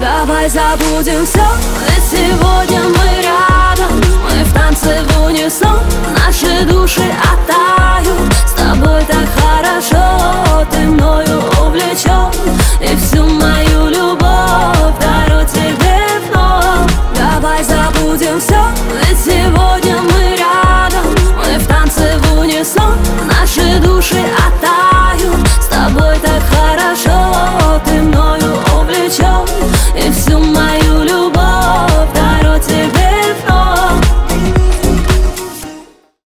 Давай забудем все, ведь сегодня мы рядом. Мы в танце в унисон, наши души оттают. С тобой так хорошо, ты мною увлечен, и всю мою любовь дарю тебе вновь. Давай забудем все.